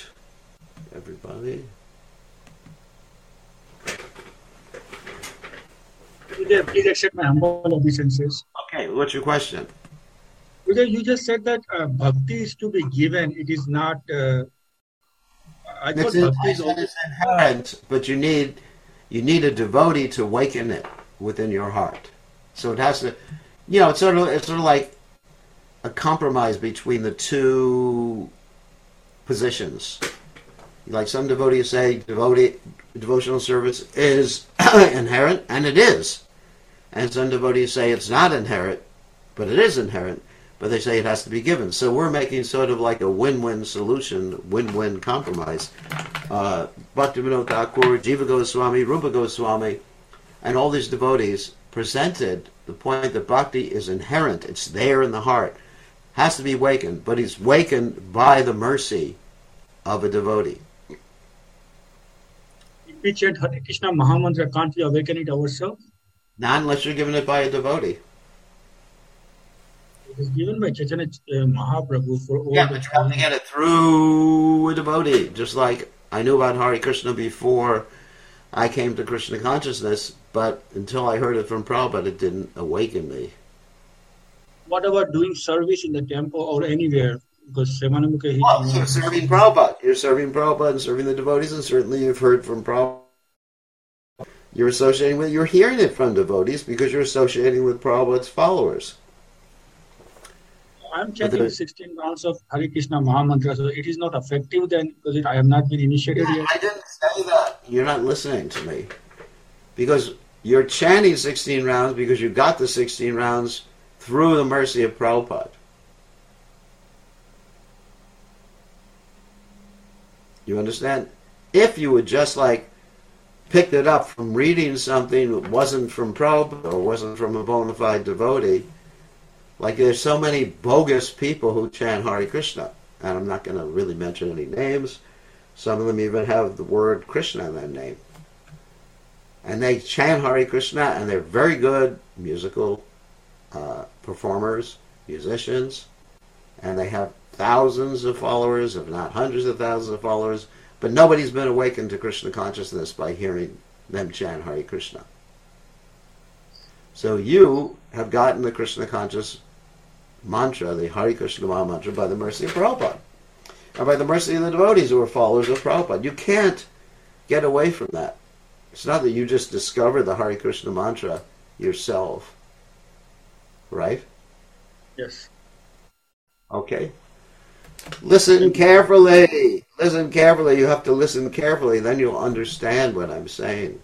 everybody. Vijay, please accept my humble obeisances. Okay, what's your question? Vijay, you just said that bhakti is to be given. It is not. I thought bhakti I is said always. it's inherent, but you need a devotee to awaken it within your heart. So it has to, it's sort of like a compromise between the two positions. Like some devotees say, devotional service is inherent, and it is. And some devotees say it's not inherent, but it is inherent. But they say it has to be given. So we're making sort of like a win-win solution, win-win compromise. Bhaktivinoda Thakur, Jiva Goswami, Rupa Goswami, and all these devotees presented the point that bhakti is inherent. It's there in the heart. Has to be wakened, but it's wakened by the mercy of a devotee. If we chant Hare Krishna Mahamantra, can't we awaken it ourselves? Not unless you're given it by a devotee. It is given by Chaitanya Mahaprabhu for all Yeah, the but you have to get it through a devotee. Just like I knew about Hare Krishna before I came to Krishna consciousness, but until I heard it from Prabhupada, it didn't awaken me. What about doing service in the temple or anywhere? Because Sevanamukha Well, you're serving Prabhupada. You're serving Prabhupada and serving the devotees, and certainly you've heard from Prabhupada. You're associating with, you're hearing it from devotees because you're associating with Prabhupada's followers. I'm chanting 16 rounds of Hare Krishna Mahamantra, so it is not effective then because I have not been initiated yet. I didn't say that. You're not listening to me. Because you're chanting 16 rounds because you got the 16 rounds through the mercy of Prabhupada. You understand? If you would just like picked it up from reading something that wasn't from Prabhupada or wasn't from a bona fide devotee, like there's so many bogus people who chant Hare Krishna, and I'm not going to really mention any names. Some of them even have the word Krishna in their name. And they chant Hare Krishna, and they're very good musical performers, musicians, and they have thousands of followers, if not hundreds of thousands of followers, but nobody's been awakened to Krishna consciousness by hearing them chant Hare Krishna. So you have gotten the Krishna conscious mantra, the Hare Krishna Maha mantra, by the mercy of Prabhupada, and by the mercy of the devotees who are followers of Prabhupada. You can't get away from that. It's not that you just discover the Hare Krishna mantra yourself, right? Yes. Okay. Listen carefully. Listen carefully. You have to listen carefully, then you'll understand what I'm saying.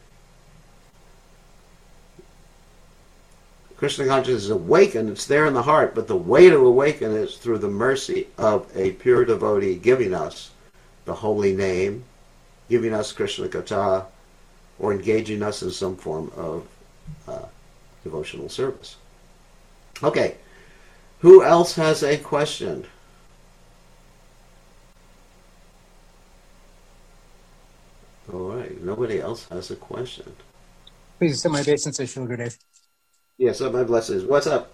Krishna consciousness is awakened, it's there in the heart, but the way to awaken is through the mercy of a pure devotee giving us the holy name, giving us Krishna Katha, or engaging us in some form of devotional service. Okay, who else has a question? All right, nobody else has a question. Please accept my obeisance, Srila Gurudev. Yes, my blessings. What's up?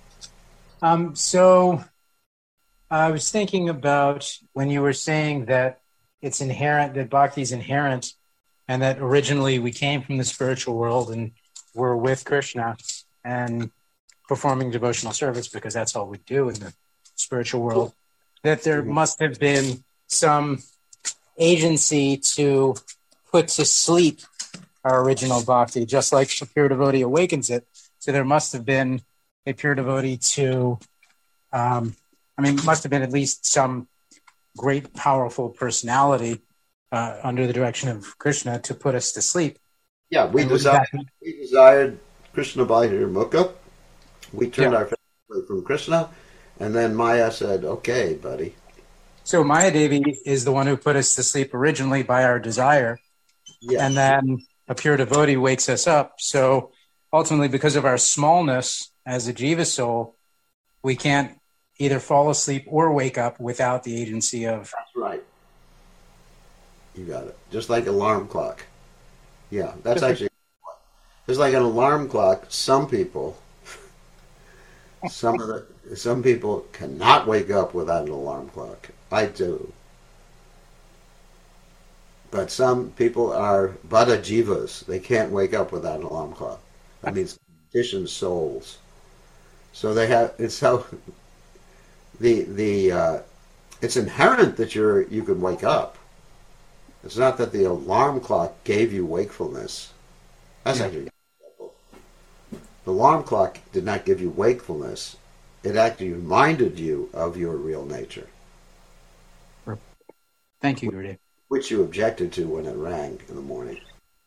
So I was thinking about when you were saying that it's inherent, that bhakti is inherent, and that originally we came from the spiritual world and we're with Krishna and performing devotional service because that's all we do in the spiritual world, that there must have been some agency to put to sleep our original bhakti, just like a pure devotee awakens it. So there must have been a pure devotee to, must have been at least some great, powerful personality under the direction of Krishna to put us to sleep. Yeah, we desired Krishna Bhakti Mukha. We turned our face away from Krishna, and then Maya said, okay, buddy. So Maya Devi is the one who put us to sleep originally by our desire, and then a pure devotee wakes us up. So ultimately, because of our smallness as a jiva soul, we can't either fall asleep or wake up without the agency of... That's right. You got it. Just like an alarm clock. Yeah, that's actually... Just like an alarm clock, some people cannot wake up without an alarm clock. I do. But some people are bada jivas. They can't wake up without an alarm clock. That means conditioned souls. So they have, it's how it's inherent that you can wake up. It's not that the alarm clock gave you wakefulness. That's actually the alarm clock did not give you wakefulness. It actually reminded you of your real nature. Thank you, Gurudev. Which you objected to when it rang in the morning.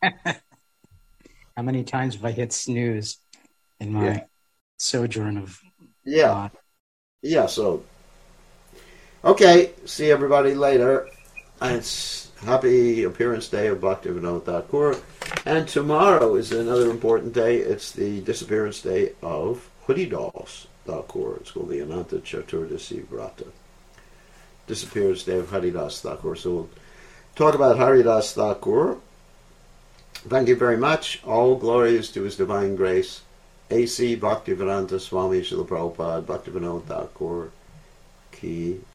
How many times have I hit snooze in my sojourn of Yeah. Yeah, so okay, see everybody later. And it's happy appearance day of Bhaktivinoda Thakur. And tomorrow is another important day. It's the disappearance day of Haridas Thakur. It's called the Ananta Chaturdasi Vrata. Disappearance day of Haridas Thakur. So we'll talk about Haridas Thakur. Thank you very much. All glories to His Divine Grace. A.C. Bhaktivedanta Swami Srila Prabhupada Bhaktivinoda Thakur Ki